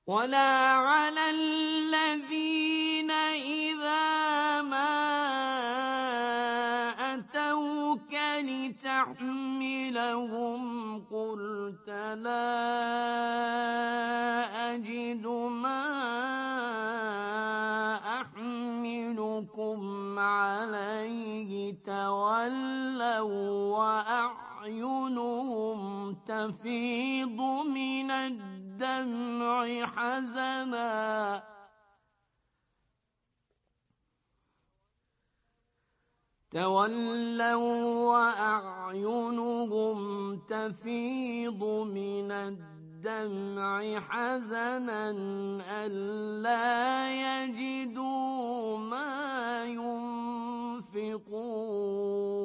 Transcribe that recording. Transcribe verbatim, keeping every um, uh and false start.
ولا على الذين إذا ما أتوك لتحملهم قلت لا أجد ما أحملكم عليه تولوا وأعينهم تفيض من الدمع حزنا تولوا وأعينهم تفيض من الدمع حزنا ألا يجدوا ما ينفقون